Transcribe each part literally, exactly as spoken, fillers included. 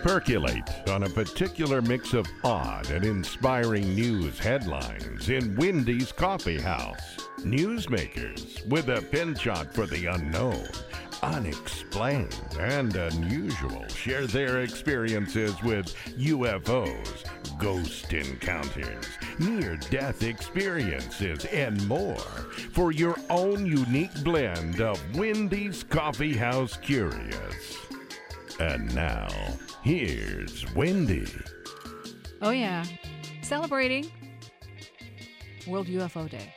Percolate on a particular mix of odd and inspiring news headlines in Wendy's Coffee House. Newsmakers with a penchant for the unknown, unexplained, and unusual share their experiences with U F Os, ghost encounters, near-death experiences, and more for your own unique blend of Wendy's Coffee House Curious. And now, here's Wendy. Oh, yeah. Celebrating World U F O Day.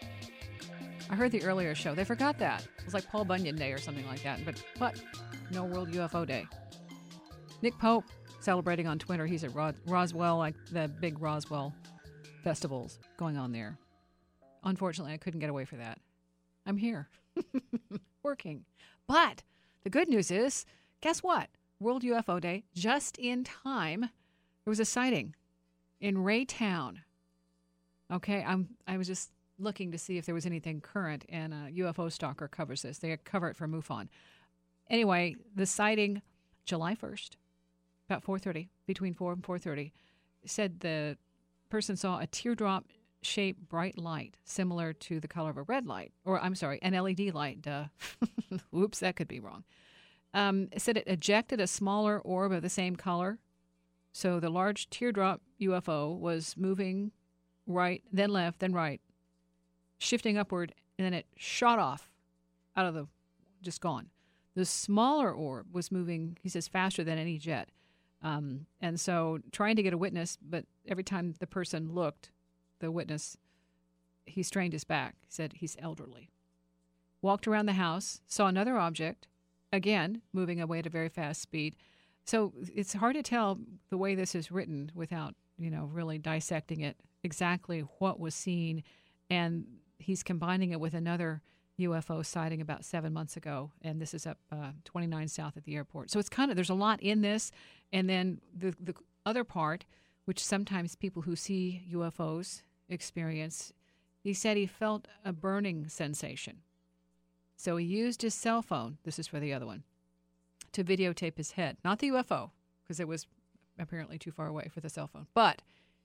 I heard the earlier show. They forgot that. It was like Paul Bunyan Day or something like that. But, but no World U F O Day. Nick Pope celebrating on Twitter. He's at Ros- Roswell, like the big Roswell festivals going on there. Unfortunately, I couldn't get away for that. I'm here. Working. But the good news is, guess what? World U F O Day, just in time, there was a sighting in Raytown. Okay, I'm. I was just looking to see if there was anything current, and a U F O stalker covers this. They cover it for MUFON. Anyway, the sighting, July first, about four thirty, between four and four thirty, said the person saw a teardrop-shaped bright light similar to the color of a red light, or I'm sorry, an L E D light. Duh. Oops, that could be wrong. Um, it said it ejected a smaller orb of the same color. So the large teardrop U F O was moving right, then left, then right, shifting upward, and then it shot off out of the, just gone. The smaller orb was moving, he says, faster than any jet. Um, and so trying to get a witness, but every time the person looked, the witness, he strained his back. He said he's elderly. Walked around the house, saw another object, again, moving away at a very fast speed. So it's hard to tell the way this is written without, you know, really dissecting it, exactly what was seen. And he's combining it with another U F O sighting about seven months ago. And this is up uh, twenty-nine South at the airport. So it's kind of, there's a lot in this. And then the, the other part, which sometimes people who see U F Os experience, he said he felt a burning sensation. So he used his cell phone, this is for the other one, to videotape his head. Not the U F O, because it was apparently too far away for the cell phone. But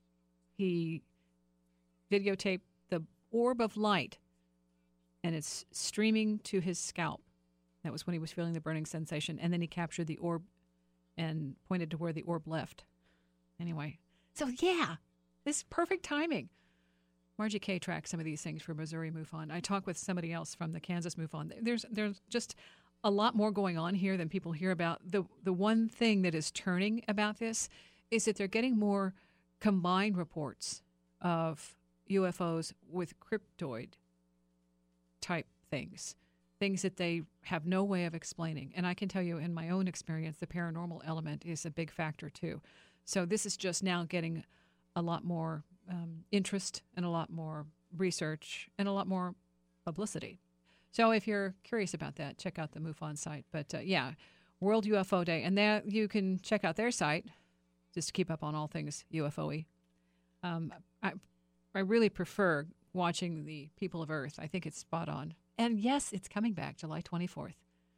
he videotaped the orb of light, and it's streaming to his scalp. That was when he was feeling the burning sensation. And then he captured the orb and pointed to where the orb left. Anyway, so yeah, this is perfect timing. Margie Kay tracks some of these things for Missouri MUFON. I talked with somebody else from the Kansas MUFON. There's there's just a lot more going on here than people hear about. The the one thing that is turning about this is that they're getting more combined reports of U F Os with cryptoid type things, things that they have no way of explaining. And I can tell you in my own experience, the paranormal element is a big factor too. So this is just now getting a lot more Um, interest and a lot more research and a lot more publicity. So if you're curious about that, check out the MUFON site. But uh, yeah, World U F O Day. And there you can check out their site just to keep up on all things U F O-y. Um, I, I really prefer watching the People of Earth. I think it's spot on. And yes, it's coming back July twenty-fourth.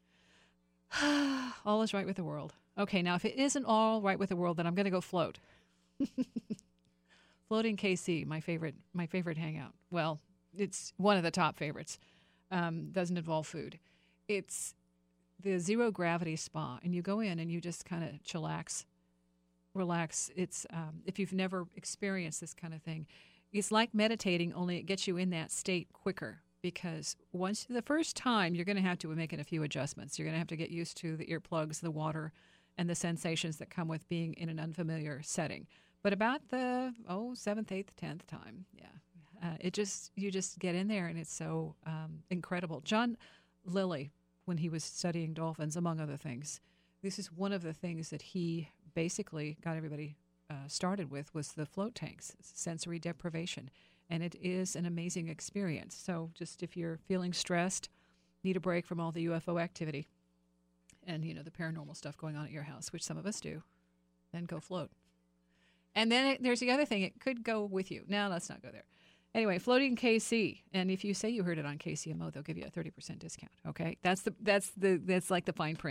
All is right with the world. Okay, now if it isn't all right with the world, then I'm going to go float. Floating K C, my favorite, my favorite hangout. Well, it's one of the top favorites. Um, doesn't involve food. It's the zero gravity spa, and you go in and you just kind of chillax, relax. It's um, if you've never experienced this kind of thing, it's like meditating, only it gets you in that state quicker. Because once the first time, you're going to have to make a few adjustments. You're going to have to get used to the earplugs, the water, and the sensations that come with being in an unfamiliar setting. But about the, oh, seventh, eighth, tenth time, yeah, uh, it just, you just get in there and it's so um, incredible. John Lilly, when he was studying dolphins, among other things, this is one of the things that he basically got everybody uh, started with was the float tanks, sensory deprivation. And it is an amazing experience. So just if you're feeling stressed, need a break from all the U F O activity and, you know, the paranormal stuff going on at your house, which some of us do, then go float. And then it, there's the other thing. It could go with you. Now, let's not go there. Anyway, Floating K C. And if you say you heard it on K C M O, they'll give you a thirty percent discount. Okay? That's the that's the that's like the fine print.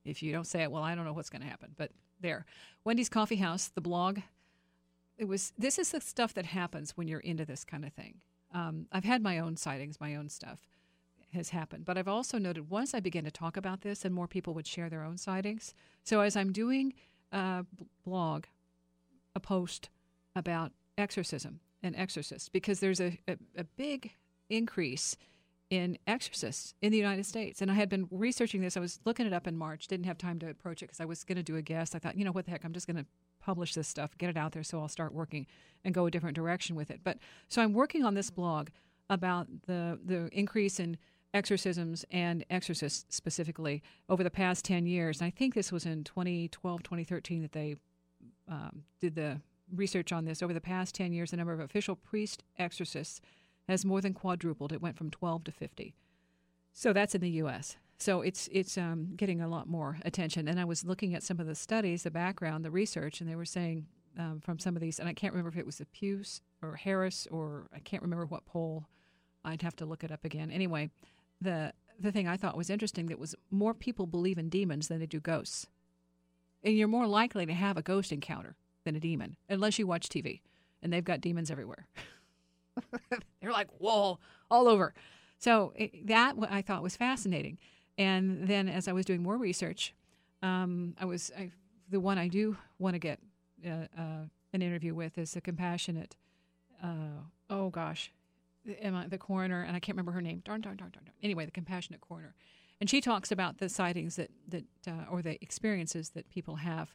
If you don't say it, well, I don't know what's going to happen. But there. Wendy's Coffee House, the blog. It was. This is the stuff that happens when you're into this kind of thing. Um, I've had my own sightings, my own stuff has happened. But I've also noted once I began to talk about this and more people would share their own sightings. So as I'm doing a blog, a post about exorcism and exorcists, because there's a, a, a big increase in exorcists in the United States. And I had been researching this. I was looking it up in March, didn't have time to approach it because I was going to do a guest. I thought, you know, what the heck, I'm just going to publish this stuff, get it out there so I'll start working and go a different direction with it. But so I'm working on this blog about the the increase in exorcisms and exorcists specifically over the past ten years. And I think this was in twenty twelve, twenty thirteen that they um, did the research on this. Over the past ten years, the number of official priest exorcists has more than quadrupled. It went from twelve to fifty. So that's in the U S So it's it's um, getting a lot more attention. And I was looking at some of the studies, the background, the research, and they were saying um, from some of these, and I can't remember if it was the Pew or Harris or I can't remember what poll. I'd have to look it up again. Anyway, the the thing I thought was interesting that was more people believe in demons than they do ghosts. And you're more likely to have a ghost encounter than a demon, unless you watch T V. And they've got demons everywhere. They're like, whoa, all over. So it, that I thought was fascinating. And then as I was doing more research, um, I was I, the one I do want to get uh, uh, an interview with is the compassionate, uh, oh gosh, the, the coroner, and I can't remember her name. Darn, darn, darn, darn, darn. Anyway, the compassionate coroner. And she talks about the sightings that, that uh, or the experiences that people have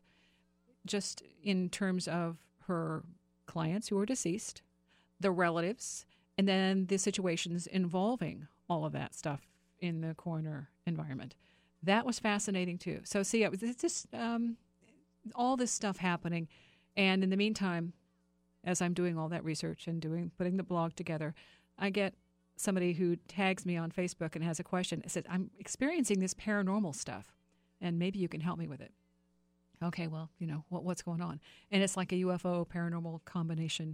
just in terms of her clients who are deceased, the relatives, and then the situations involving all of that stuff in the coroner environment. That was fascinating too. So see, it was it's just um, all this stuff happening. And in the meantime, as I'm doing all that research and doing putting the blog together, I get somebody who tags me on Facebook and has a question. It says, I'm experiencing this paranormal stuff, and maybe you can help me with it. Okay, well, you know, what what's going on? And it's like a U F O paranormal combination,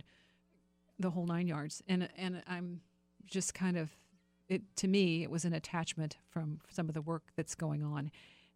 the whole nine yards. And and I'm just kind of, it to me, it was an attachment from some of the work that's going on.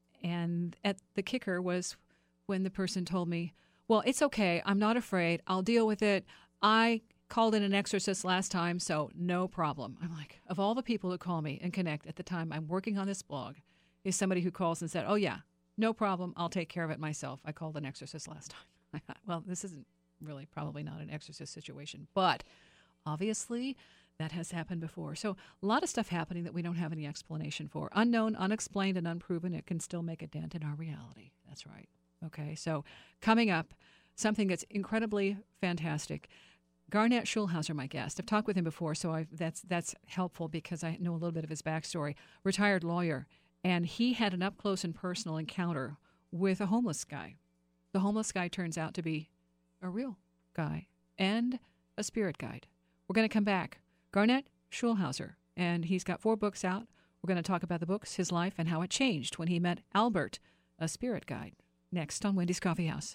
And at the kicker was when the person told me, well, it's okay. I'm not afraid. I'll deal with it. I called in an exorcist last time, so no problem. I'm like, of all the people who call me and connect at the time I'm working on this blog, is somebody who calls and said, oh, yeah, no problem. I'll take care of it myself. I called an exorcist last time. I thought, well, this isn't really probably not an exorcist situation, but obviously that has happened before. So a lot of stuff happening that we don't have any explanation for. Unknown, unexplained, and unproven, it can still make a dent in our reality. That's right. Okay, so coming up, something that's incredibly fantastic. Garnett Schulhauser, my guest. I've talked with him before, so I've, that's that's helpful because I know a little bit of his backstory. Retired lawyer, and he had an up-close and personal encounter with a homeless guy. The homeless guy turns out to be a real guy and a spirit guide. We're going to come back. Garnett Schulhauser, and he's got four books out. We're going to talk about the books, his life, and how it changed when he met Albert, a spirit guide. Next on Wendy's Coffee House.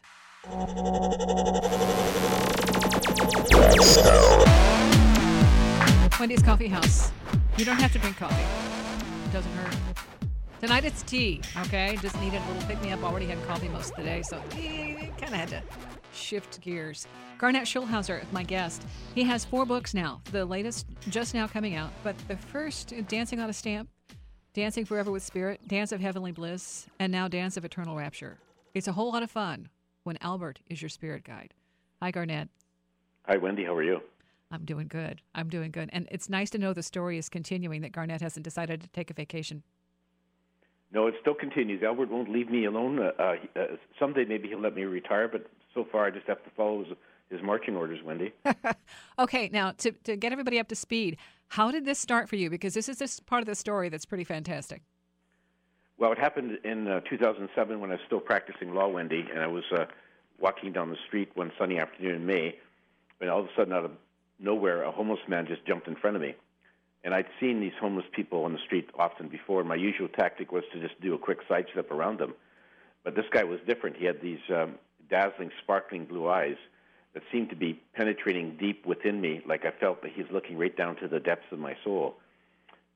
Wendy's Coffee House. You don't have to drink coffee. It doesn't hurt. Tonight it's tea, okay? Just needed a little pick-me-up. Already had coffee most of the day, so eh, kind of had to shift gears. Garnett Schulhauser is my guest. He has four books now. The latest just now coming out. But the first, Dancing on a Stamp, Dancing Forever with Spirit, Dance of Heavenly Bliss, and now Dance of Eternal Rapture. It's a whole lot of fun when Albert is your spirit guide. Hi, Garnett. Hi, Wendy. How are you? I'm doing good. I'm doing good. And it's nice to know the story is continuing, that Garnett hasn't decided to take a vacation. No, it still continues. Albert won't leave me alone. Uh, uh, someday maybe he'll let me retire, but so far I just have to follow his, his marching orders, Wendy. Okay, now to, to get everybody up to speed, how did this start for you? Because this is this part of the story that's pretty fantastic. Well, it happened in uh, two thousand seven when I was still practicing law, Wendy, and I was uh, walking down the street one sunny afternoon in May, and all of a sudden, out of nowhere, a homeless man just jumped in front of me. And I'd seen these homeless people on the street often before, and my usual tactic was to just do a quick sidestep around them. But this guy was different. He had these um, dazzling, sparkling blue eyes that seemed to be penetrating deep within me, like I felt that he's looking right down to the depths of my soul.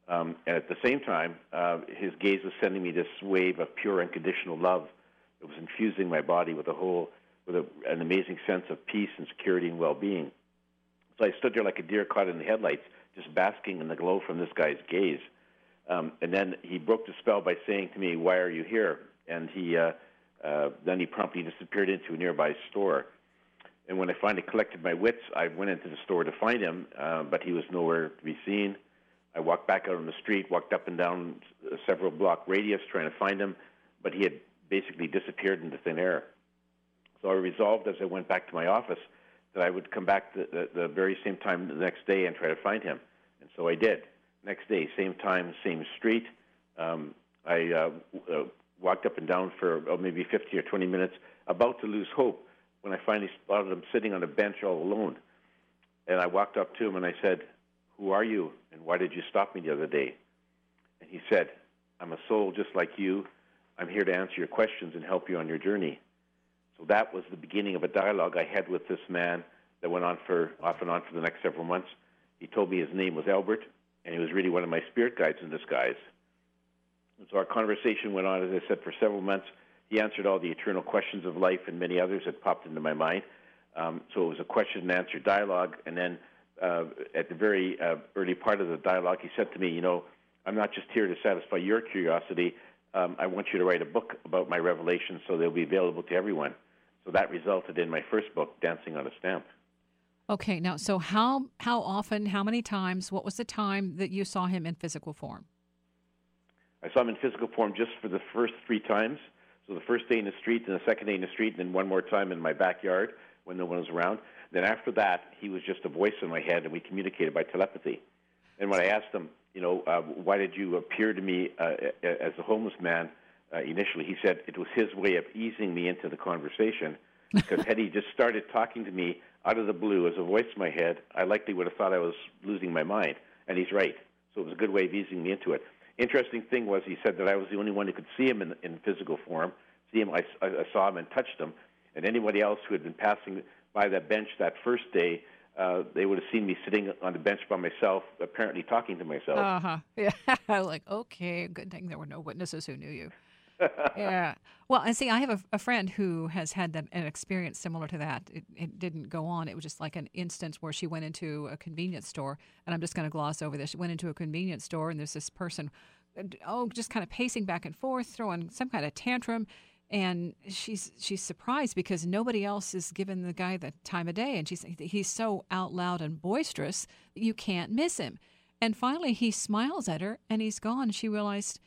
Um, and at the same time, uh, his gaze was sending me this wave of pure unconditional love. It was infusing my body with a whole, with a, an amazing sense of peace and security and well-being. So I stood there like a deer caught in the headlights, just basking in the glow from this guy's gaze. Um, and then he broke the spell by saying to me, "Why are you here?" And he uh, uh, then he promptly disappeared into a nearby store. And when I finally collected my wits, I went into the store to find him, uh, but he was nowhere to be seen. I walked back out on the street, walked up and down a several block radius trying to find him, but he had basically disappeared into thin air. So I resolved as I went back to my office that I would come back the, the, the very same time the next day and try to find him. And so I did. Next day, same time, same street. Um, I uh, uh, walked up and down for oh, maybe fifteen or twenty minutes, about to lose hope, when I finally spotted him sitting on a bench all alone. And I walked up to him and I said, "Who are you, and why did you stop me the other day?" And he said, "I'm a soul just like you. I'm here to answer your questions and help you on your journey." So that was the beginning of a dialogue I had with this man that went on for off and on for the next several months. He told me his name was Albert, and he was really one of my spirit guides in disguise. And so our conversation went on, as I said, for several months. He answered all the eternal questions of life and many others that popped into my mind. Um, so it was a question and answer dialogue. And then uh, at the very uh, early part of the dialogue, he said to me, "You know, I'm not just here to satisfy your curiosity. Um, I want you to write a book about my revelations so they'll be available to everyone." So that resulted in my first book, Dancing on a Stamp. Okay, now, so how how often, how many times, what was the time that you saw him in physical form? I saw him in physical form just for the first three times. So the first day in the street, and the second day in the street, and then one more time in my backyard when no one was around. Then after that, he was just a voice in my head, and we communicated by telepathy. And when I asked him, you know, uh, why did you appear to me uh, as a homeless man uh, initially, he said it was his way of easing me into the conversation. Because had he just started talking to me out of the blue as a voice in my head, I likely would have thought I was losing my mind. And he's right. So it was a good way of easing me into it. Interesting thing was he said that I was the only one who could see him in, in physical form. See him, I, I saw him and touched him. And anybody else who had been passing by that bench that first day, uh, they would have seen me sitting on the bench by myself, apparently talking to myself. Uh-huh. Yeah. Like, okay, good thing there were no witnesses who knew you. Yeah. Well, and see, I have a, a friend who has had that, an experience similar to that. It, it didn't go on. It was just like an instance where she went into a convenience store, and I'm just going to gloss over this. She went into a convenience store, and there's this person, oh, just kind of pacing back and forth, throwing some kind of tantrum, and she's she's surprised because nobody else is giving the guy the time of day, and she's he's so out loud and boisterous that you can't miss him. And finally, he smiles at her, and he's gone. She realized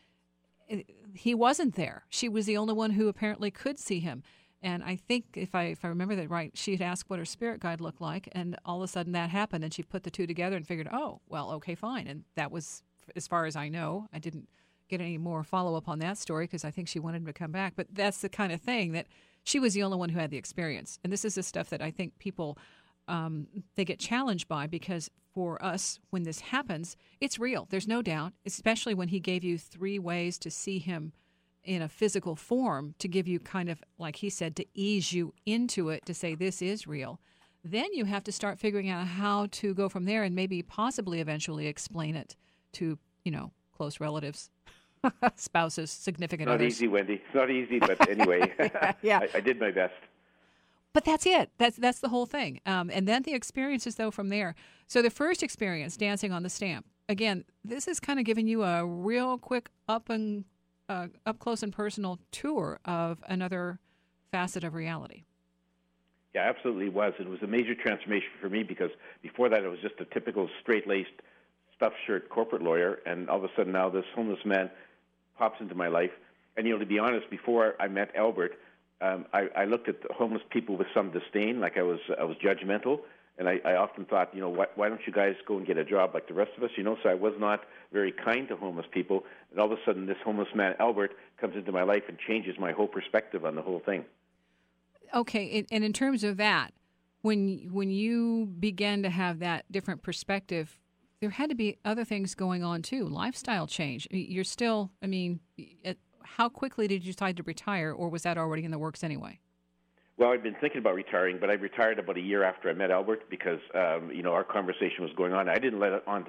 he wasn't there. She was the only one who apparently could see him. And I think, if I if I remember that right, she had asked what her spirit guide looked like, and all of a sudden that happened, and she put the two together and figured, oh, well, okay, fine. And that was, as far as I know. I didn't get any more follow-up on that story because I think she wanted him to come back. But that's the kind of thing that she was the only one who had the experience. And this is the stuff that I think people, um, they get challenged by, because for us, when this happens, it's real. There's no doubt, especially when he gave you three ways to see him in a physical form, to give you kind of, like he said, to ease you into it, to say this is real. Then you have to start figuring out how to go from there and maybe possibly eventually explain it to, you know, close relatives, spouses, significant Not others. easy, Wendy. It's not easy, but anyway, yeah, yeah. I, I did my best. But that's it. That's that's the whole thing. Um, and then the experiences, though, from there. So the first experience, dancing on the stamp. Again, this is kind of giving you a real quick up and uh, up close and personal tour of another facet of reality. Yeah, absolutely was. It was a major transformation for me because before that, it was just a typical straight-laced, stuffed shirt corporate lawyer, and all of a sudden now this homeless man pops into my life. And you know, to be honest, before I met Albert, Um, I, I looked at the homeless people with some disdain, like I was I was judgmental, and I, I often thought, you know, why, why don't you guys go and get a job like the rest of us, you know? So I was not very kind to homeless people, and all of a sudden this homeless man, Albert, comes into my life and changes my whole perspective on the whole thing. Okay, and in terms of that, when when you began to have that different perspective, there had to be other things going on too, lifestyle change. You're still, I mean, it, how quickly did you decide to retire, or was that already in the works anyway? Well, I'd been thinking about retiring, but I retired about a year after I met Albert because, um, you know, our conversation was going on. I didn't let it on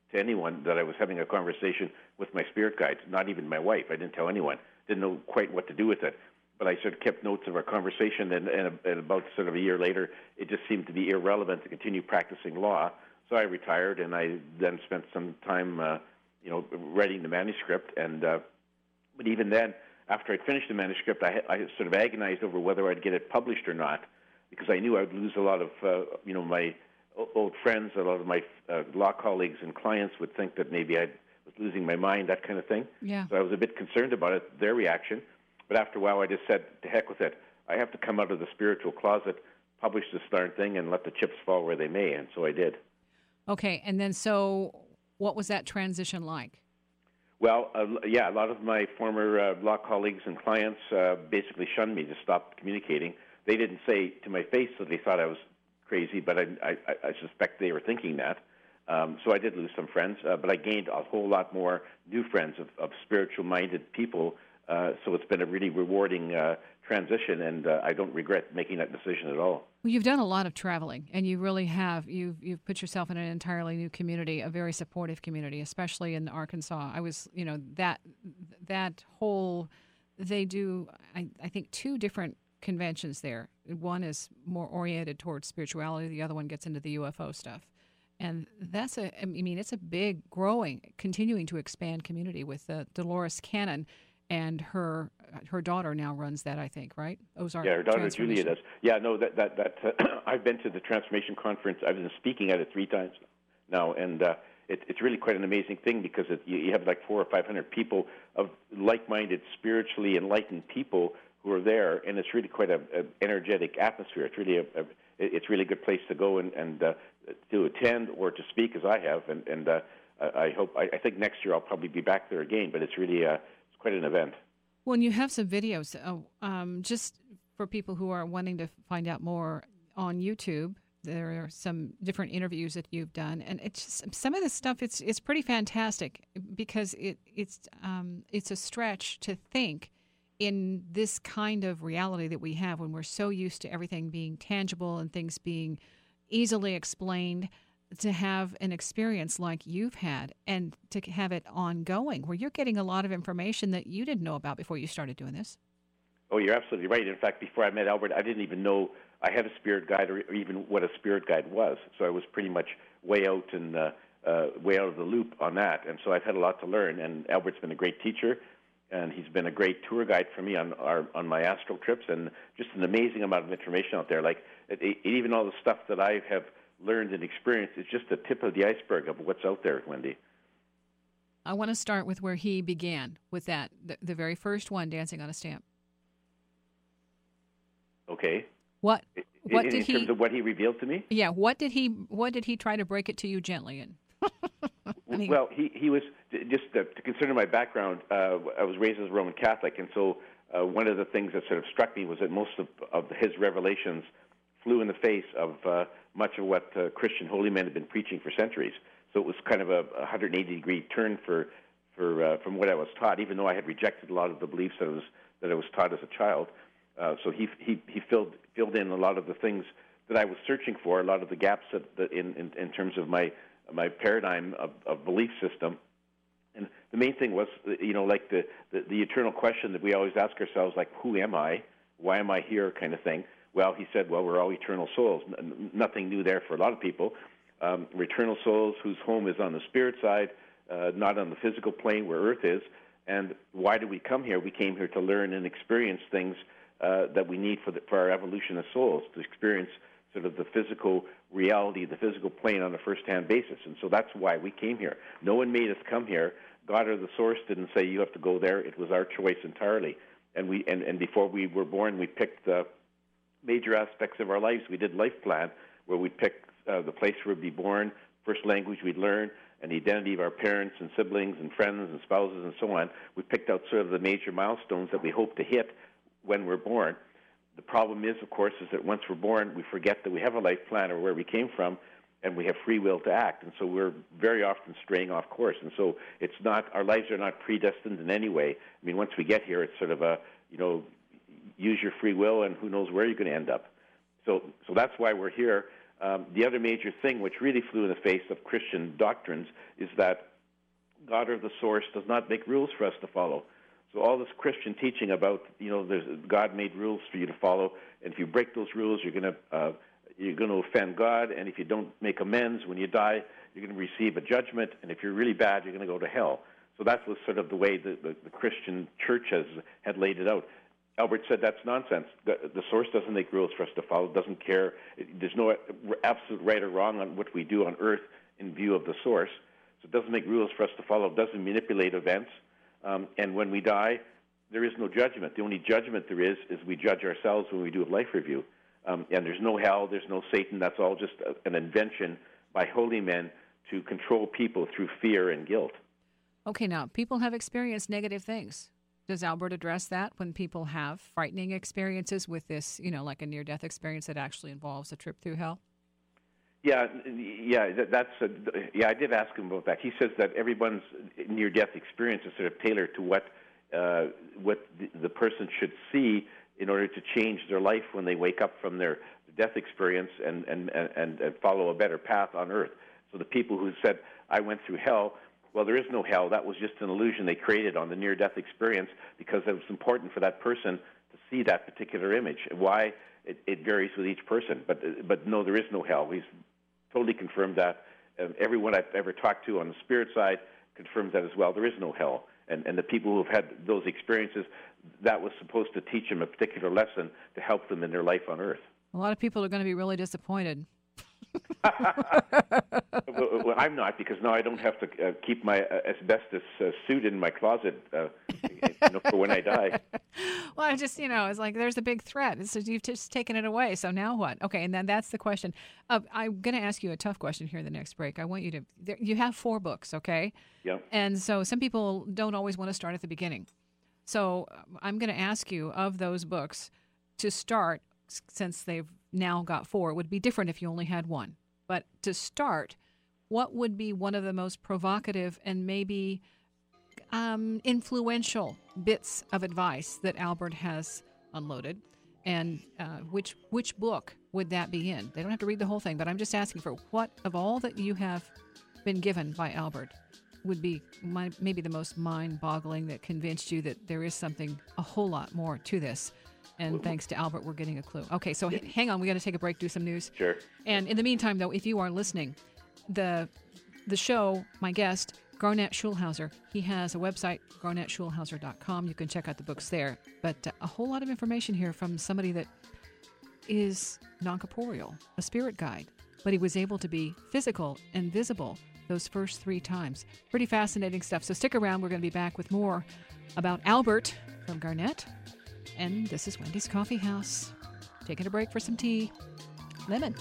to anyone that I was having a conversation with my spirit guides, not even my wife. I didn't tell anyone. Didn't know quite what to do with it. But I sort of kept notes of our conversation, and, and, and about sort of a year later, it just seemed to be irrelevant to continue practicing law. So I retired, and I then spent some time, uh, you know, writing the manuscript. And uh, but even then, after I'd finished the manuscript, I, I sort of agonized over whether I'd get it published or not, because I knew I'd lose a lot of, uh, you know, my old friends, a lot of my uh, law colleagues and clients would think that maybe I was losing my mind, that kind of thing. Yeah. So I was a bit concerned about it, their reaction. But after a while, I just said, to heck with it. I have to come out of the spiritual closet, publish this darn thing, and let the chips fall where they may. And so I did. Okay. And then so what was that transition like? Well, uh, yeah, a lot of my former uh, law colleagues and clients uh, basically shunned me, just stopped communicating. They didn't say to my face that they thought I was crazy, but I, I, I suspect they were thinking that. Um, so I did lose some friends, uh, but I gained a whole lot more new friends of, of spiritual-minded people. Uh, so it's been a really rewarding uh, transition, and uh, I don't regret making that decision at all. Well, you've done a lot of traveling, and you really have. You've you've put yourself in an entirely new community, a very supportive community, especially in Arkansas. I was, you know, that that whole, they do, I, I think, two different conventions there. One is more oriented towards spirituality. The other one gets into the U F O stuff. And that's a, I mean, it's a big, growing, continuing to expand community with uh, Dolores Cannon. And her her daughter now runs that, I think, right? Ozark. Yeah, her daughter Julia does. Yeah, no, that that that uh, I've been to the Transformation Conference. I've been speaking at it three times now, and uh, it, it's really quite an amazing thing because it, you, you have like four or five hundred people of like-minded, spiritually enlightened people who are there, and it's really quite a, a energetic atmosphere. It's really a, a it's really a good place to go and and uh, to attend or to speak, as I have, and and uh, I, I hope I, I think next year I'll probably be back there again. But it's really a quite an event. Well, and you have some videos, uh, um, just for people who are wanting to find out more on YouTube. There are some different interviews that you've done, and it's just, some of this stuff. It's it's pretty fantastic because it it's um, it's a stretch to think in this kind of reality that we have when we're so used to everything being tangible and things being easily explained. To have an experience like you've had and to have it ongoing where you're getting a lot of information that you didn't know about before you started doing this. Oh, you're absolutely right. In fact, before I met Albert, I didn't even know I had a spirit guide or even what a spirit guide was. So I was pretty much way out and uh, uh, way out of the loop on that. And so I've had a lot to learn. And Albert's been a great teacher, and he's been a great tour guide for me on our on my astral trips, and just an amazing amount of information out there. Like it, it, even all the stuff that I have learned and experienced is just the tip of the iceberg of what's out there, Wendy. I want to start with where he began with that, the, the very first one, Dancing on a Stamp. Okay. What? What in, did in he? terms of what he revealed to me? Yeah. What did he? What did he try to break it to you gently in? I mean, well, he he was just uh, to consider my background. Uh, I was raised as a Roman Catholic, and so uh, one of the things that sort of struck me was that most of, of his revelations flew in the face of uh, much of what uh, Christian holy men had been preaching for centuries. So it was kind of a one hundred eighty degree turn for for uh, from what I was taught, even though I had rejected a lot of the beliefs that I was that I was taught as a child. Uh, so he he he filled filled in a lot of the things that I was searching for, a lot of the gaps that, that in, in in terms of my my paradigm of, of belief system. And the main thing was, you know, like the, the the eternal question that we always ask ourselves, like, who am I? Why am I here? Kind of thing. Well, he said, well, we're all eternal souls. N- nothing new there for a lot of people. Um, we're eternal souls whose home is on the spirit side, uh, not on the physical plane where Earth is. And why did we come here? We came here to learn and experience things uh, that we need for, the, for our evolution as souls, to experience sort of the physical reality, the physical plane on a first-hand basis. And so that's why we came here. No one made us come here. God or the source didn't say you have to go there. It was our choice entirely. And we and, and before we were born, we picked the major aspects of our lives. We did life plan, where we picked uh, the place where we'd be born, first language we'd learn, and the identity of our parents and siblings and friends and spouses and so on. We picked out sort of the major milestones that we hope to hit when we're born. The problem is, of course, is that once we're born, we forget that we have a life plan or where we came from, and we have free will to act. And so we're very often straying off course. And so it's not, our lives are not predestined in any way. I mean, once we get here, it's sort of a, you know, use your free will, and who knows where you're going to end up. So, so that's why we're here. Um, the other major thing, which really flew in the face of Christian doctrines, is that God or the source does not make rules for us to follow. So all this Christian teaching about, you know, there's, God made rules for you to follow, and if you break those rules, you're going to uh, you're going to offend God, and if you don't make amends when you die, you're going to receive a judgment, and if you're really bad, you're going to go to hell. So that was sort of the way the, the, the Christian church has had laid it out. Albert said that's nonsense. The, the source doesn't make rules for us to follow, doesn't care. There's no absolute right or wrong on what we do on earth in view of the source. So it doesn't make rules for us to follow. It doesn't manipulate events. Um, and when we die, there is no judgment. The only judgment there is is we judge ourselves when we do a life review. Um, and there's no hell, there's no Satan. That's all just a, an invention by holy men to control people through fear and guilt. Okay, now, people have experienced negative things. Does Albert address that when people have frightening experiences with this, you know, like a near-death experience that actually involves a trip through hell? Yeah, yeah, that, that's a, yeah. I did ask him about that. He says that everyone's near-death experience is sort of tailored to what uh, what the, the person should see in order to change their life when they wake up from their death experience and and, and, and follow a better path on earth. So the people who said, I went through hell, well, there is no hell. That was just an illusion they created on the near-death experience because it was important for that person to see that particular image. Why? It, it varies with each person. But, but no, there is no hell. He's totally confirmed that. Um, everyone I've ever talked to on the spirit side confirms that as well. There is no hell. And, and the people who have had those experiences, that was supposed to teach them a particular lesson to help them in their life on earth. A lot of people are going to be really disappointed. well, well, I'm not, because now I don't have to uh, keep my uh, asbestos uh, suit in my closet uh, you know, for when I die. Well, I just, you know, it's like there's a big threat. So you've just taken it away. So now what? Okay, and then that's the question. Uh, I'm going to ask you a tough question here in the next break. I want you to, there, you have four books, okay? Yeah. And so some people don't always want to start at the beginning. So I'm going to ask you, of those books, to start, since they've now got four, it would be different if you only had one. But to start, what would be one of the most provocative and maybe um, influential bits of advice that Albert has unloaded? And uh, which which book would that be in? They don't have to read the whole thing, but I'm just asking for what of all that you have been given by Albert would be my, maybe the most mind-boggling that convinced you that there is something a whole lot more to this. And thanks to Albert, we're getting a clue. Okay, so h- hang on. We got to take a break, do some news. Sure. And in the meantime, though, if you are listening, the the show, my guest, Garnett Schulhauser, he has a website, garnett schulhauser dot com. You can check out the books there. But uh, a whole lot of information here from somebody that is non-corporeal, a spirit guide. But he was able to be physical and visible those first three times. Pretty fascinating stuff. So stick around. We're going to be back with more about Albert from Garnett. And this is Wendy's Coffee House. Taking a break for some tea. Lemon.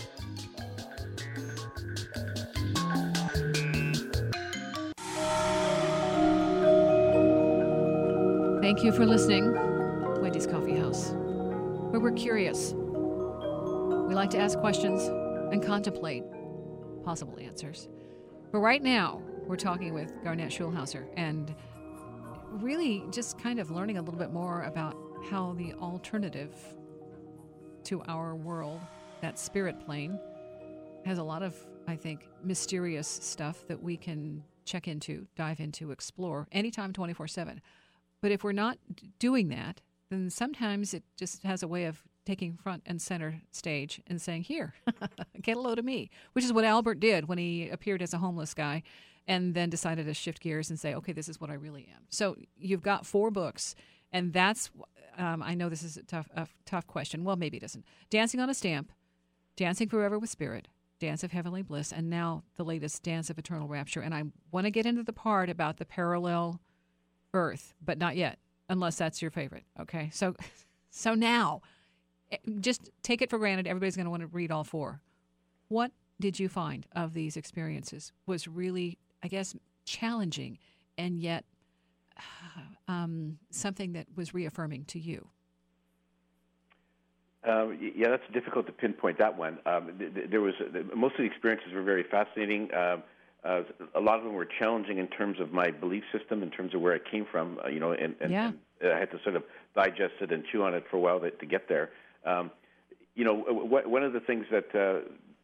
Thank you for listening. Wendy's Coffee House, where we're curious. We like to ask questions and contemplate possible answers. But right now, we're talking with Garnett Schulhauser and really just kind of learning a little bit more about how the alternative to our world, that spirit plane, has a lot of, I think, mysterious stuff that we can check into, dive into, explore anytime twenty-four seven. But if we're not doing that, then sometimes it just has a way of taking front and center stage and saying, here, get a load of me, which is what Albert did when he appeared as a homeless guy and then decided to shift gears and say, okay, this is what I really am. So you've got four books, and that's, um, I know this is a tough, a tough question. Well, maybe it isn't. Dancing on a Stamp, Dancing Forever with Spirit, Dance of Heavenly Bliss, and now the latest, Dance of Eternal Rapture. And I want to get into the part about the parallel earth, but not yet, unless that's your favorite. Okay, so so now, just take it for granted everybody's going to want to read all four. What did you find of these experiences was really, I guess, challenging and yet um, something that was reaffirming to you? Um, yeah, that's difficult to pinpoint that one. Um, th- th- there was most of the experiences were very fascinating. Uh, uh, a lot of them were challenging in terms of my belief system, in terms of where I came from. Uh, you know, and, and, yeah. and I had to sort of digest it and chew on it for a while to, to get there. Um, you know, w- one of the things that uh,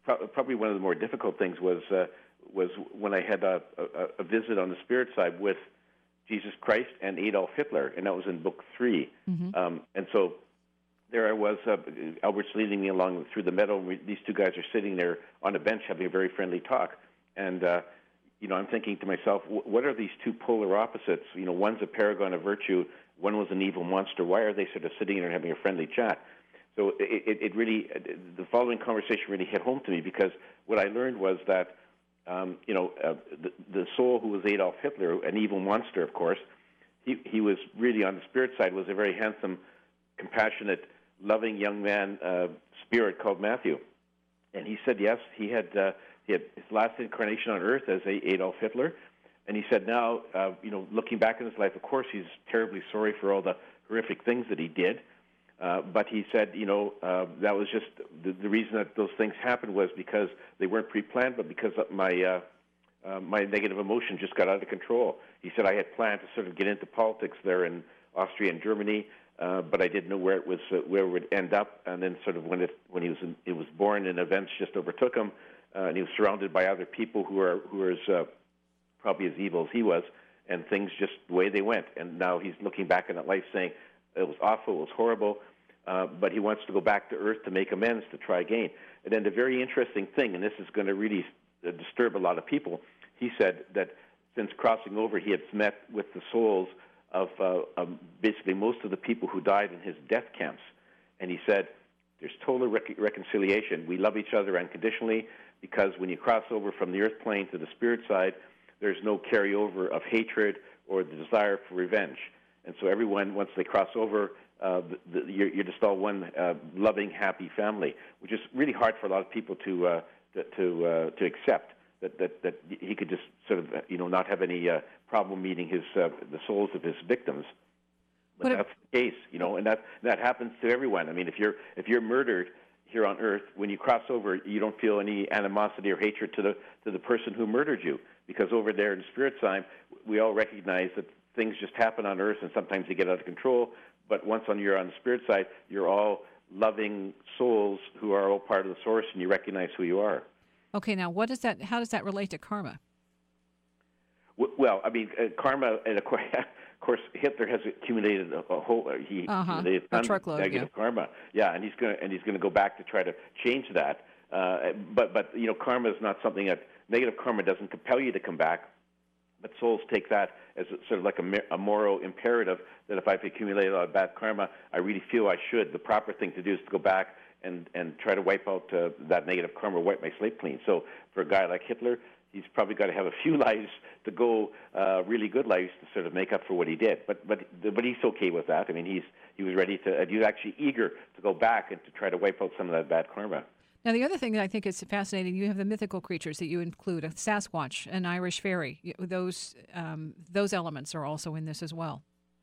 pro- probably one of the more difficult things was uh, was when I had a, a, a visit on the spirit side with Jesus Christ and Adolf Hitler, and that was in book three. Mm-hmm. Um, and so there I was, uh, Albert's leading me along through the meadow, and we, these two guys are sitting there on a bench having a very friendly talk. And, uh, you know, I'm thinking to myself, what are these two polar opposites? You know, one's a paragon of virtue, one was an evil monster. Why are they sort of sitting there and having a friendly chat? So it, it, it really, the following conversation really hit home to me, because what I learned was that, um, you know, uh, the, the soul who was Adolf Hitler, an evil monster, of course, he, he was really on the spirit side, was a very handsome, compassionate, loving young man, uh, spirit called Matthew. And he said, yes, he had, uh, he had his last incarnation on earth as a Adolf Hitler. And he said now, uh, you know, looking back in his life, of course, he's terribly sorry for all the horrific things that he did. Uh, but he said, you know, uh, that was just the, the reason that those things happened was because they weren't pre-planned, but because of my uh, uh, my negative emotion just got out of control. He said I had planned to sort of get into politics there in Austria and Germany, uh, but I didn't know where it was, uh, where it would end up. And then sort of when it when he was in, it was born, and events just overtook him, uh, and he was surrounded by other people who are who are as uh, probably as evil as he was, and things just the way they went. And now he's looking back on that life saying, it was awful, it was horrible, uh, but he wants to go back to Earth to make amends, to try again. And then the very interesting thing, and this is going to really uh, disturb a lot of people, he said that since crossing over, he had met with the souls of uh, um, basically most of the people who died in his death camps. And he said, there's total rec- reconciliation. We love each other unconditionally, because when you cross over from the earth plane to the spirit side, there's no carryover of hatred or the desire for revenge. And so everyone, once they cross over, uh, the, the, you're, you're just all one uh, loving, happy family, which is really hard for a lot of people to uh, to to, uh, to accept. That, that that he could just sort of you know not have any uh, problem meeting his uh, the souls of his victims. But, but that's it, the case, you know, and that that happens to everyone. I mean, if you're if you're murdered here on Earth, when you cross over, you don't feel any animosity or hatred to the to the person who murdered you, because over there in spirit time, we all recognize that things just happen on Earth, and sometimes they get out of control. But once on you're on the spirit side, you're all loving souls who are all part of the source, and you recognize who you are. Okay, now what does that? How does that relate to karma? Well, I mean, uh, karma, and of course, of course, Hitler has accumulated a, a whole. Uh, he uh-huh. accumulated a truckload, negative yeah. karma. Yeah, and he's going and he's going to go back to try to change that. Uh, but but you know, karma is not something that negative karma doesn't compel you to come back. But souls take that as sort of like a, a moral imperative that if I've accumulated a lot of bad karma, I really feel I should. The proper thing to do is to go back and, and try to wipe out uh, that negative karma, wipe my slate clean. So for a guy like Hitler, he's probably got to have a few lives to go, uh, really good lives, to sort of make up for what he did. But but but he's okay with that. I mean, he's he was ready to. Uh, he was actually eager to go back and to try to wipe out some of that bad karma. Now, the other thing that I think is fascinating, you have the mythical creatures that you include, a Sasquatch, an Irish fairy. Those um, those elements are also in this as well.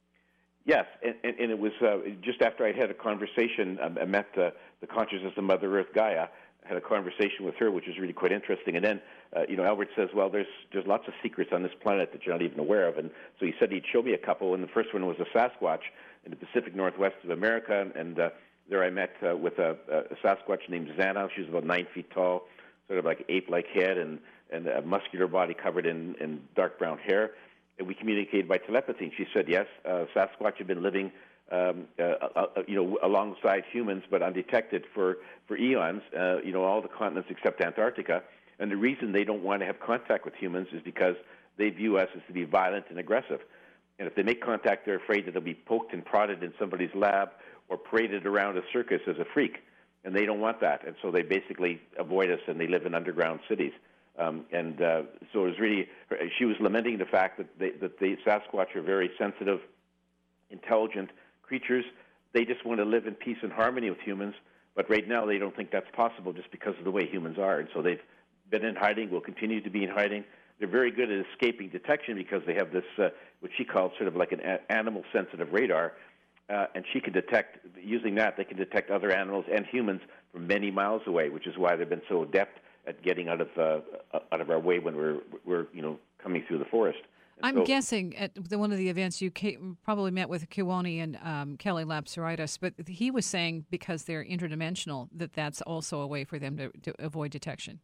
Yes, and, and, and it was uh, just after I had a conversation, um, I met uh, the consciousness of Mother Earth Gaia, had a conversation with her, which was really quite interesting. And then, uh, you know, Albert says, well, there's there's lots of secrets on this planet that you're not even aware of. And so he said he'd show me a couple, and the first one was a Sasquatch in the Pacific Northwest of America, and uh, there I met uh, with a, a Sasquatch named Xana. She was about nine feet tall, sort of like ape-like head and, and a muscular body covered in, in dark brown hair. And we communicated by telepathy. And she said, yes, uh, Sasquatch had been living, um, uh, uh, you know, alongside humans, but undetected for, for eons, uh, you know, all the continents except Antarctica. And the reason they don't want to have contact with humans is because they view us as to be violent and aggressive. And if they make contact, they're afraid that they'll be poked and prodded in somebody's lab or paraded around a circus as a freak, and they don't want that. And so they basically avoid us, and they live in underground cities. Um, and uh, so it was really, she was lamenting the fact that, they, that the Sasquatch are very sensitive, intelligent creatures. They just want to live in peace and harmony with humans, but right now they don't think that's possible just because of the way humans are. And so they've been in hiding, will continue to be in hiding. They're very good at escaping detection because they have this, uh, what she calls sort of like an a- animal-sensitive radar. Uh, and she can detect, using that, they can detect other animals and humans from many miles away, which is why they've been so adept at getting out of uh, out of our way when we're we're you know coming through the forest. And I'm so, guessing at the, one of the events you ca- probably met with Kiwani and um, Kelly Lapsaritis, but he was saying because they're interdimensional that that's also a way for them to, to avoid detection.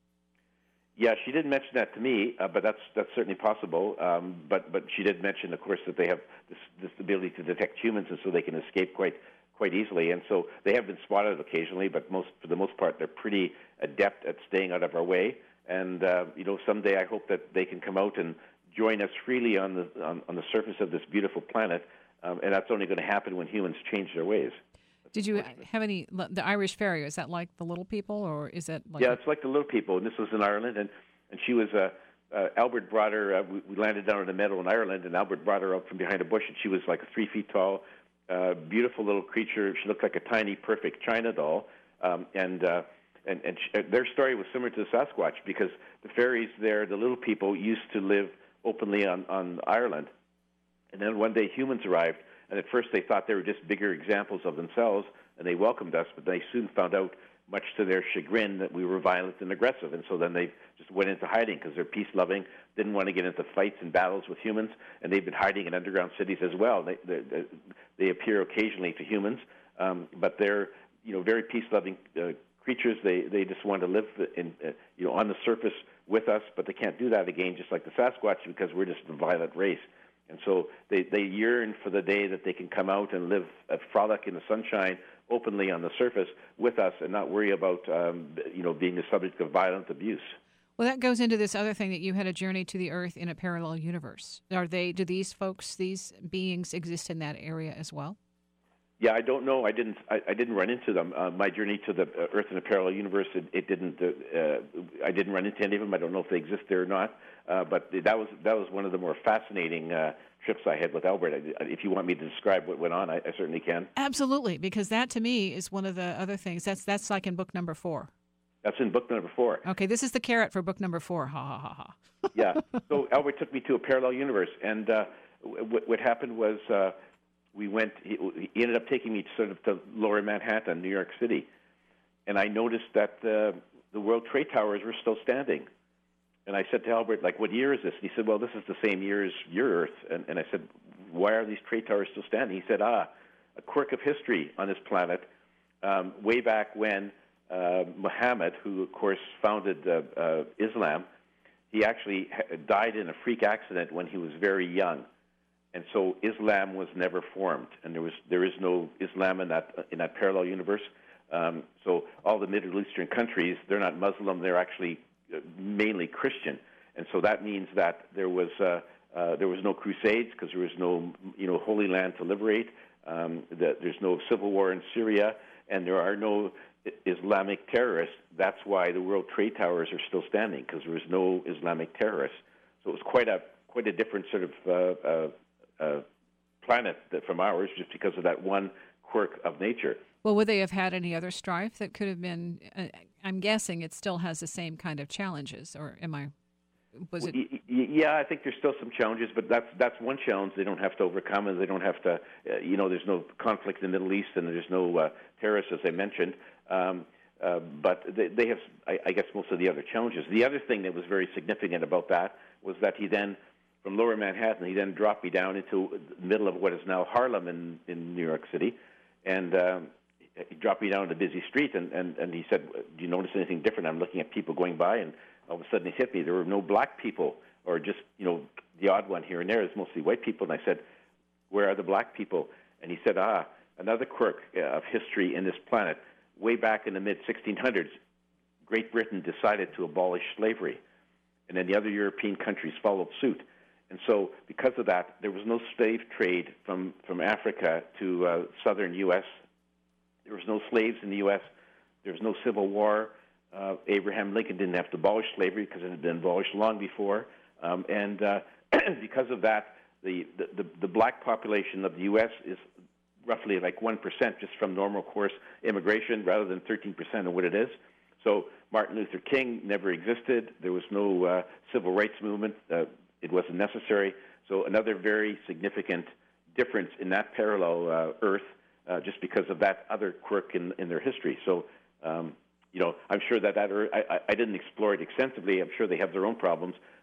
yeah, she didn't mention that to me, uh, but that's that's certainly possible. Um, but but she did mention, of course, that they have this, this ability to detect humans, and so they can escape quite quite easily. And so they have been spotted occasionally, but most for the most part, they're pretty adept at staying out of our way. And uh, you know, someday I hope that they can come out and join us freely on the on, on the surface of this beautiful planet, um, and that's only going to happen when humans change their ways. Did you have any, the Irish Ferry, is that like the little people, or is it like... Yeah, it's like the little people, and this was in Ireland, and, and she was, uh, uh, Albert brought her, uh, we, we landed down in a meadow in Ireland, and Albert brought her up from behind a bush, and she was like three feet tall, uh, beautiful little creature. She looked like a tiny, perfect China doll, um, and, uh, and, and she, their story was similar to the Sasquatch, because the fairies there, the little people, used to live openly on, on Ireland, and then one day humans arrived, and at first they thought they were just bigger examples of themselves, and they welcomed us, but they soon found out, much to their chagrin, that we were violent and aggressive. And so then they just went into hiding because they're peace-loving, didn't want to get into fights and battles with humans, and they've been hiding in underground cities as well. They, they, they appear occasionally to humans, um, but they're, you know, very peace-loving uh, creatures. They they just want to live in, uh, you know, on the surface with us, but they can't do that again, just like the Sasquatch, because we're just a violent race. And so they, they yearn for the day that they can come out and live a frolic in the sunshine openly on the surface with us and not worry about, um, you know, being the subject of violent abuse. Well, that goes into this other thing that you had a journey to the Earth in a parallel universe. Are they, do these folks, these beings exist in that area as well? Yeah, I don't know. I didn't. I, I didn't run into them. Uh, my journey to the uh, Earth in a parallel universe, it, it didn't. Uh, uh, I didn't run into any of them. I don't know if they exist there or not. Uh, but that was that was one of the more fascinating uh, trips I had with Albert. I, if you want me to describe what went on, I, I certainly can. Absolutely, because that to me is one of the other things. That's that's like in book number four. That's in book number four. Okay, this is the carrot for book number four. Ha ha ha ha. Yeah. So Albert took me to a parallel universe, and uh, w- what happened was. Uh, We went. He, he ended up taking me sort of to Lower Manhattan, New York City, and I noticed that uh, the World Trade Towers were still standing. And I said to Albert, "Like, what year is this?" And he said, "Well, this is the same year as your Earth." And, and I said, "Why are these trade towers still standing?" He said, "Ah, a quirk of history on this planet. Um, way back when uh, Muhammad, who of course founded uh, uh, Islam, he actually ha- died in a freak accident when he was very young." And so Islam was never formed, and there was there is no Islam in that in that parallel universe. Um, so all the Middle Eastern countries, they're not Muslim; they're actually mainly Christian. And so that means that there was uh, uh, there was no Crusades because there was no you know Holy Land to liberate. Um, the, there's no civil war in Syria, and there are no Islamic terrorists. That's why the World Trade Towers are still standing, because there was no Islamic terrorists. So it was quite a quite a different sort of uh, uh, Uh, planet that from ours, just because of that one quirk of nature. Well, would they have had any other strife that could have been? Uh, I'm guessing it still has the same kind of challenges, or am I? Was it? Y- y- yeah, I think there's still some challenges, but that's that's one challenge they don't have to overcome, and they don't have to. Uh, you know, there's no conflict in the Middle East, and there's no uh, terrorists, as I mentioned. Um, uh, but they, they have, I, I guess, most of the other challenges. The other thing that was very significant about that was that he then. From Lower Manhattan, he then dropped me down into the middle of what is now Harlem in, in New York City, and um, he dropped me down a busy street, and, and, and he said, "Do you notice anything different?" I'm looking at people going by, and all of a sudden he hit me. There were no black people, or just, you know, the odd one here and there. It's mostly white people, and I said, "Where are the black people?" And he said, "Ah, another quirk of history in this planet. Way back in the mid sixteen hundreds, Great Britain decided to abolish slavery, and then the other European countries followed suit. And so because of that, there was no slave trade from, from Africa to uh, southern U S There was no slaves in the U S There was no Civil War. Uh, Abraham Lincoln didn't have to abolish slavery because it had been abolished long before. Um, and uh, because of that, the, the, the black population of the U S is roughly like one percent just from normal course immigration rather than thirteen percent of what it is. So Martin Luther King never existed. There was no uh, civil rights movement. Uh, It wasn't necessary. So another very significant difference in that parallel uh, Earth, uh, just because of that other quirk in, in their history. So, um, you know, I'm sure that that Earth, I, I didn't explore it extensively. I'm sure they have their own problems.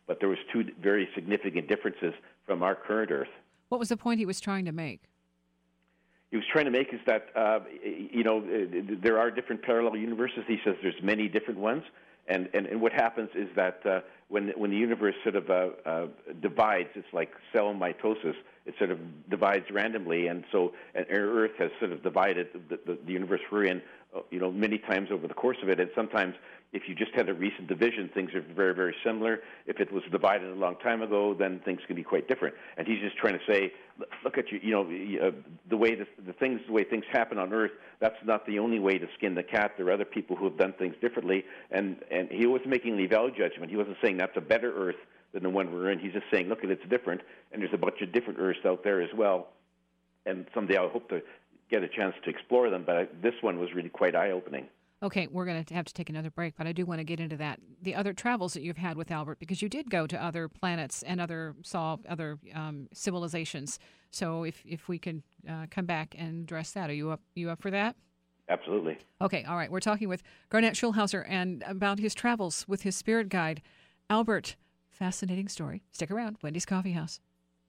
but there was two very significant differences from our current Earth. What was the point he was trying to make? He was trying to make is that, uh, you know, there are different parallel universes. He says there's many different ones. And, and, and what happens is that uh, when, when the universe sort of uh, uh, divides, it's like cell mitosis, it sort of divides randomly. And so and Earth has sort of divided the, the, the universe we're in, uh, you know, many times over the course of it. And sometimes if you just had a recent division, things are very, very similar. If it was divided a long time ago, then things can be quite different. And he's just trying to say, look at you, you know, uh, the way the, the things, the way things happen on Earth. That's not the only way to skin the cat. There are other people who have done things differently. And and he wasn't making any value judgment. He wasn't saying that's a better Earth than the one we're in. He's just saying, look, at it's different, and there's a bunch of different Earths out there as well. And someday I hope to get a chance to explore them. But I, this one was really quite eye-opening. Okay, we're going to have to take another break, but I do want to get into that. The other travels that you've had with Albert, because you did go to other planets and other saw other um, civilizations. So if if we can uh, come back and address that, are you up you up for that? Absolutely. Okay, all right. We're talking with Garnett Schulhauser and about his travels with his spirit guide, Albert. Fascinating story. Stick around. Wendy's Coffee House.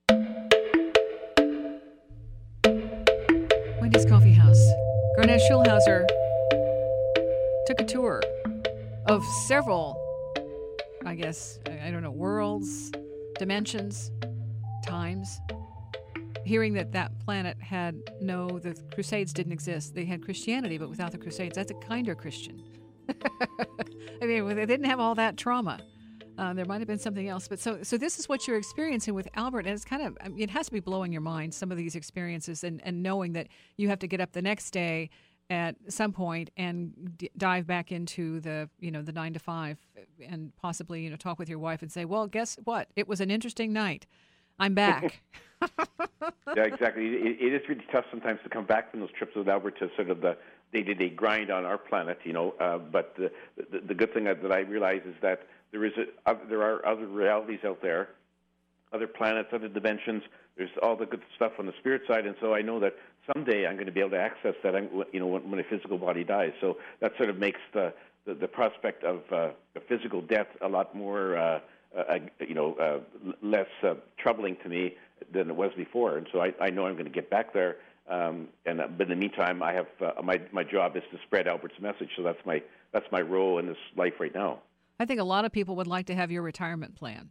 Wendy's Coffee House. Garnett Schulhauser took a tour of several, I guess, I don't know, worlds, dimensions, times. Hearing that that planet had no, the Crusades didn't exist. They had Christianity, but without the Crusades. That's a kinder Christian. I mean, they didn't have all that trauma. Uh, there might have been something else. But so so this is what you're experiencing with Albert. And it's kind of, I mean, it has to be blowing your mind, some of these experiences, and, and knowing that you have to get up the next day at some point and d- dive back into the, you know, the nine to five and possibly, you know, talk with your wife and say, well, guess what? It was an interesting night. I'm back. Yeah, exactly. It, it is really tough sometimes to come back from those trips with Albert to sort of the day-to-day grind on our planet, you know. Uh, but the, the, the good thing that, that I realize is that there is a, uh, there are other realities out there, other planets, other dimensions. There's all the good stuff on the spirit side, and so I know that someday I'm going to be able to access that, you know, when, when my physical body dies. So that sort of makes the the, the prospect of uh, a physical death a lot more, uh, uh, you know, uh, less uh, troubling to me than it was before. And so I, I know I'm going to get back there. Um, and uh, but in the meantime, I have uh, my my job is to spread Albert's message. So that's my that's my role in this life right now. I think a lot of people would like to have your retirement plan.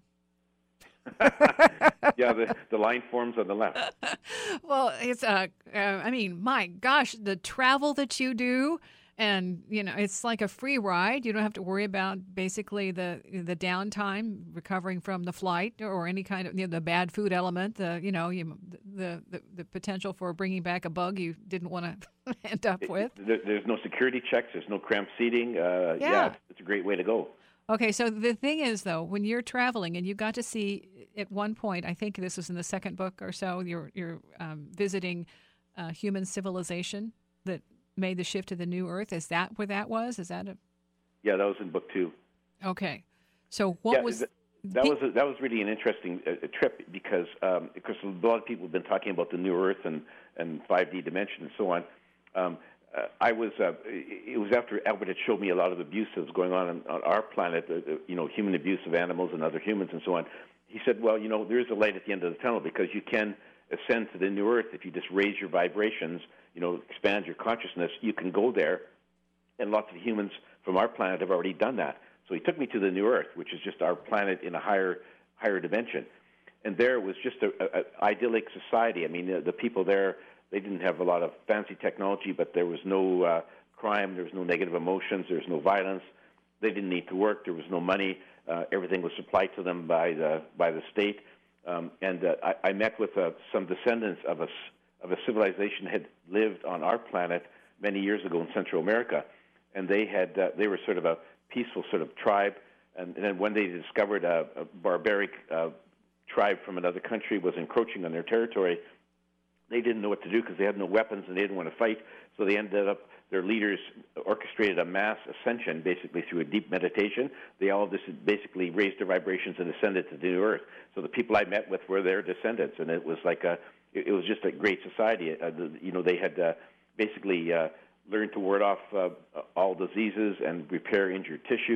Yeah, the, the line forms on the left. Well, it's uh, uh, I mean, my gosh, the travel that you do, and you know, it's like a free ride. You don't have to worry about basically the the downtime, recovering from the flight or any kind of, you know, the bad food element. The you know, you, the, the the potential for bringing back a bug you didn't want to end up with. There, there's no security checks. There's no cramped seating. Uh, yeah, yeah it's, it's a great way to go. Okay, so the thing is, though, when you're traveling and you got to see, at one point, I think this was in the second book or so, you're you're um, visiting uh, human civilization that made the shift to the new Earth. Is that where that was? Is that a? Yeah, that was in book two. Okay, so what yeah, was? Th- that was a, that was really an interesting uh, trip because um, because a lot of people have been talking about the new Earth and and five D dimension and so on. Um, Uh, I was. Uh, it was after Albert had showed me a lot of abuse that was going on on, on our planet. Uh, you know, human abuse of animals and other humans and so on. He said, "Well, you know, there is a light at the end of the tunnel because you can ascend to the new Earth if you just raise your vibrations. You know, expand your consciousness. You can go there, and lots of humans from our planet have already done that. So he took me to the new Earth, which is just our planet in a higher, higher dimension, and there was just a, a, a idyllic society. I mean, the, the people there." They didn't have a lot of fancy technology, but there was no uh, crime, there was no negative emotions, there was no violence. They didn't need to work, there was no money. Uh, everything was supplied to them by the by the state. Um, and uh, I, I met with uh, some descendants of a, of a civilization that had lived on our planet many years ago in Central America. And they had uh, they were sort of a peaceful sort of tribe. And, and then when they discovered a, a barbaric uh, tribe from another country was encroaching on their territory, they didn't know what to do because they had no weapons and they didn't want to fight. So they ended up, their leaders orchestrated a mass ascension basically through a deep meditation. They all just basically raised their vibrations and ascended to the new Earth. So the people I met with were their descendants, and it was like a, it was just a great society. Uh, the, you know, they had uh, basically uh, learned to ward off uh, all diseases and repair injured tissue.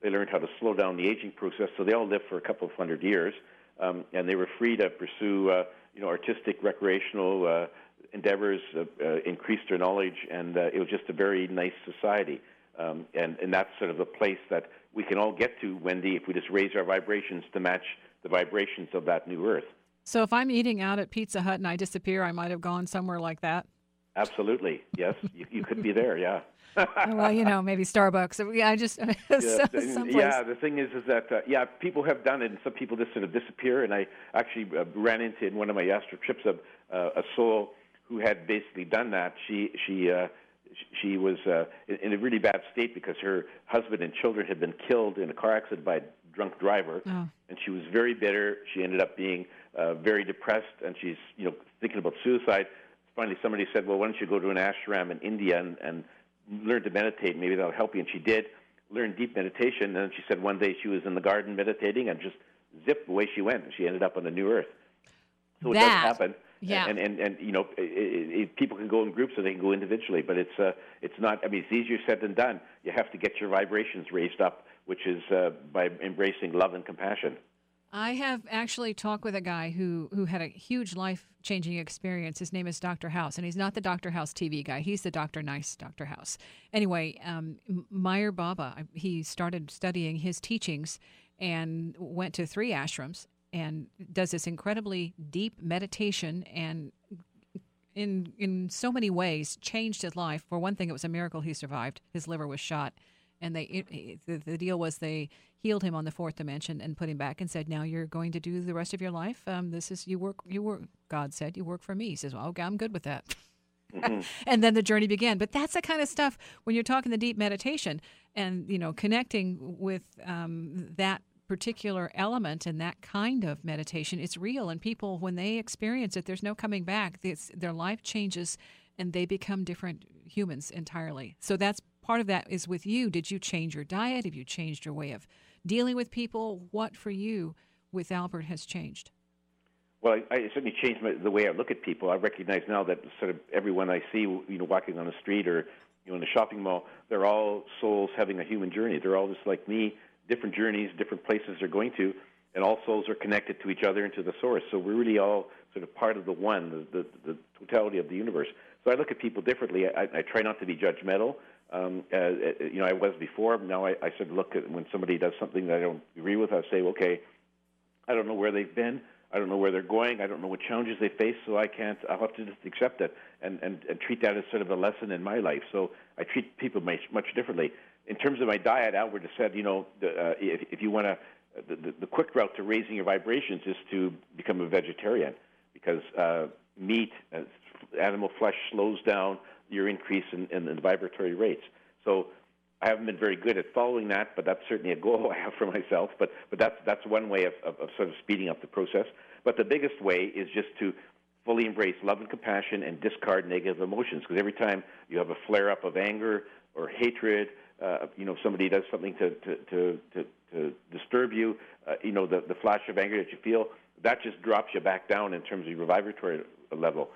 They learned how to slow down the aging process, so they all lived for a couple of hundred years, um, and they were free to pursue, uh, you know, artistic, recreational uh, endeavors, uh, uh, increase their knowledge, and uh, it was just a very nice society. Um, and, and that's sort of the place that we can all get to, Wendy, if we just raise our vibrations to match the vibrations of that new earth. So if I'm eating out at Pizza Hut and I disappear, I might have gone somewhere like that? Absolutely, yes. you, you could be there, yeah. Well, you know, maybe Starbucks. Yeah, I just yeah, someplace. yeah, the thing is, is that uh, yeah, people have done it, and some people just sort of disappear. And I actually uh, ran into in one of my astral trips a, uh, a soul who had basically done that. She she uh, she was uh, in, in a really bad state because her husband and children had been killed in a car accident by a drunk driver, oh. and she was very bitter. She ended up being uh, very depressed, and she's you know thinking about suicide. Finally, somebody said, "Well, why don't you go to an ashram in India and, and learn to meditate? Maybe that'll help you." And she did learn deep meditation. And then she said one day she was in the garden meditating, and just zip, away she went, and she ended up on the new earth. So that, it does happen. Yeah. And, and, and you know, it, it, it, people can go in groups or they can go individually, but it's uh, it's not, I mean, it's easier said than done. You have to get your vibrations raised up, which is uh, by embracing love and compassion. I have actually talked with a guy who, who had a huge life-changing experience. His name is Doctor House, and he's not the Doctor House T V guy. He's the Doctor Nice Doctor House. Anyway, um, Meyer Baba, he started studying his teachings and went to three ashrams and does this incredibly deep meditation and in in so many ways changed his life. For one thing, it was a miracle he survived. His liver was shot. And they it, it, the, the deal was they healed him on the fourth dimension and put him back and said, "Now you're going to do the rest of your life. Um, this is you work. You work." God said, "You work for me." He says, "Well, okay, I'm good with that." Mm-hmm. And then the journey began. But that's the kind of stuff when you're talking the deep meditation and you know connecting with um, that particular element and that kind of meditation. It's real, and people when they experience it, there's no coming back. It's, their life changes, and they become different humans entirely. So that's. Part of that is with you. Did you change your diet? Have you changed your way of dealing with people? What for you with Albert has changed? Well, I, I certainly changed my, the way I look at people. I recognize now that sort of everyone I see, you know, walking on the street or you know in the shopping mall, they're all souls having a human journey. They're all just like me, different journeys, different places they're going to, and all souls are connected to each other and to the source. So we're really all sort of part of the one, the, the, the totality of the universe. So I look at people differently. I, I try not to be judgmental. Um, uh, you know, I was before. Now I, I sort of look at when somebody does something that I don't agree with. I say, okay, I don't know where they've been. I don't know where they're going. I don't know what challenges they face. So I can't. I'll have to just accept it and, and, and treat that as sort of a lesson in my life. So I treat people much, much differently. In terms of my diet, Albert has said, you know, the, uh, if, if you want to, the, the, the quick route to raising your vibrations is to become a vegetarian because uh, meat, uh, animal flesh slows down your increase in, in the vibratory rates. So I haven't been very good at following that, but that's certainly a goal I have for myself. But but that's that's one way of, of, of sort of speeding up the process. But the biggest way is just to fully embrace love and compassion and discard negative emotions. Because every time you have a flare-up of anger or hatred, uh, you know, if somebody does something to to, to, to, to disturb you, uh, you know, the, the flash of anger that you feel, that just drops you back down in terms of your vibratory level.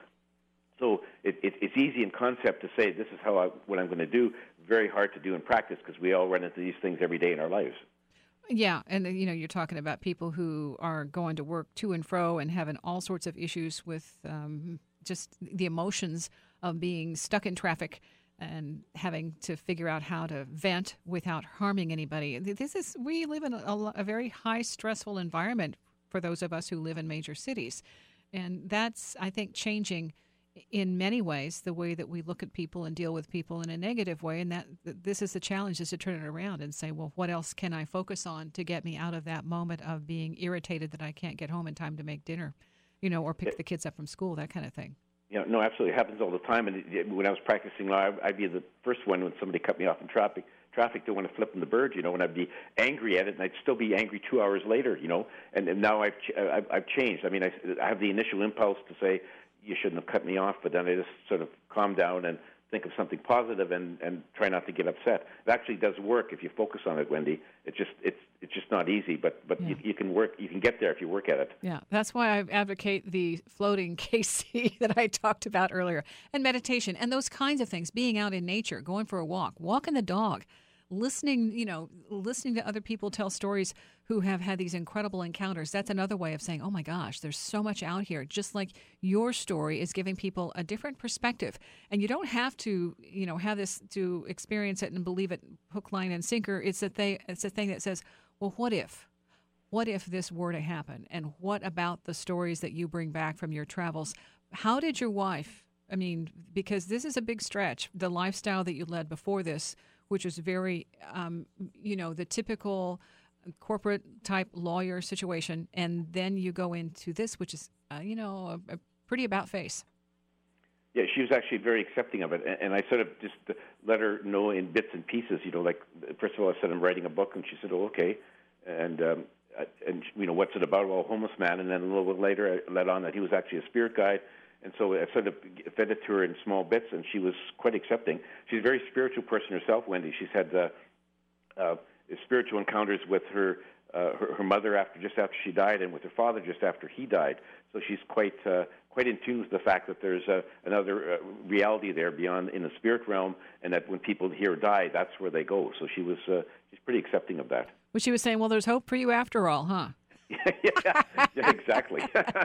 So it, it, it's easy in concept to say this is how I, what I'm going to do. Very hard to do in practice because we all run into these things every day in our lives. Yeah, and you know you're talking about people who are going to work to and fro and having all sorts of issues with um, just the emotions of being stuck in traffic and having to figure out how to vent without harming anybody. This is we live in a, a very high stressful environment for those of us who live in major cities, and that's I think changing. In many ways, the way that we look at people and deal with people in a negative way, and that this is the challenge, is to turn it around and say, well, what else can I focus on to get me out of that moment of being irritated that I can't get home in time to make dinner, you know, or pick the kids up from school, that kind of thing. Yeah, no, absolutely. It happens all the time. And it, when I was practicing law, I'd be the first one when somebody cut me off in traffic, traffic to want to flip them the bird, you know, and I'd be angry at it, and I'd still be angry two hours later, you know. And, and now I've, ch- I've I've changed. I mean, I, I have the initial impulse to say, you shouldn't have cut me off, but then I just sort of calm down and think of something positive and, and try not to get upset. It actually does work if you focus on it, Wendy. It's just it's it's just not easy, but but yeah. you, you can work you can get there if you work at it. Yeah, that's why I advocate the floating K C that I talked about earlier, and meditation and those kinds of things. Being out in nature, going for a walk, walking the dog. listening, you know, listening to other people tell stories who have had these incredible encounters. That's another way of saying, oh my gosh, there's so much out here. Just like your story is giving people a different perspective. And you don't have to, you know, have this to experience it and believe it hook, line, and sinker. It's a thing, it's a thing that says, well, what if? What if this were to happen? And what about the stories that you bring back from your travels? How did your wife, I mean, because this is a big stretch, the lifestyle that you led before this, which is very, um, you know, the typical corporate type lawyer situation. And then you go into this, which is, uh, you know, a, a pretty about face. Yeah, she was actually very accepting of it. And, and I sort of just let her know in bits and pieces, you know, like, first of all, I said, I'm writing a book. And she said, oh, okay. And, um, and you know, what's it about? Well, a homeless man. And then a little bit later, I let on that he was actually a spirit guide. And so I sort of fed it to her in small bits, and she was quite accepting. She's a very spiritual person herself, Wendy. She's had uh, uh, spiritual encounters with her, uh, her her mother after just after she died, and with her father just after he died. So she's quite uh, quite in tune with the fact that there's uh, another uh, reality there beyond in the spirit realm, and that when people here die, that's where they go. So she was uh, she's pretty accepting of that. Well, she was saying, well, there's hope for you after all, huh? yeah, yeah, exactly.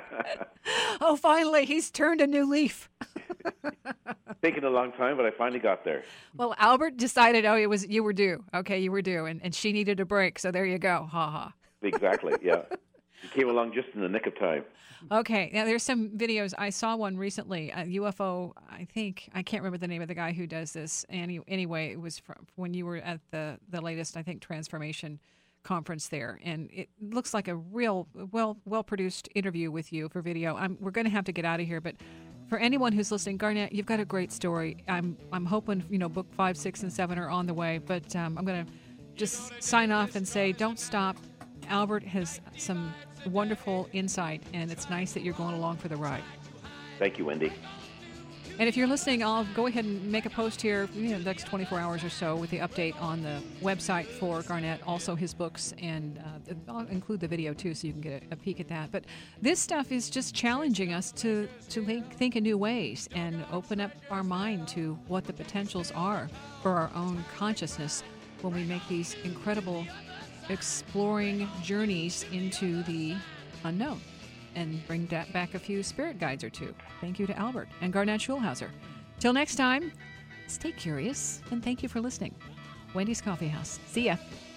Oh, finally, he's turned a new leaf. Taken a long time, but I finally got there. Well, Albert decided, oh, it was you were due. Okay, you were due, and, and she needed a break, so there you go. Ha ha. Exactly, yeah. He came along just in the nick of time. Okay, now there's some videos. I saw one recently, a U F O, I think, I can't remember the name of the guy who does this. Any, anyway, it was from when you were at the, the latest, I think, Transformation conference there, and it looks like a real well well produced interview with you for video. I'm, we're going to have to get out of here, but for anyone who's listening, Garnett, you've got a great story. I'm I'm hoping you know book five, six, and seven are on the way, but um, I'm going to just sign off and say don't stop. Albert has some wonderful insight, and it's nice that you're going along for the ride. Thank you, Wendy. And if you're listening, I'll go ahead and make a post here, you know, the next twenty-four hours or so with the update on the website for Garnett, also his books, and uh, I'll include the video too so you can get a, a peek at that. But this stuff is just challenging us to, to think, think in new ways and open up our mind to what the potentials are for our own consciousness when we make these incredible exploring journeys into the unknown. And bring that back a few spirit guides or two. Thank you to Albert and Garnett Schulhauser. Till next time, stay curious, and thank you for listening. Wendy's Coffee House. See ya.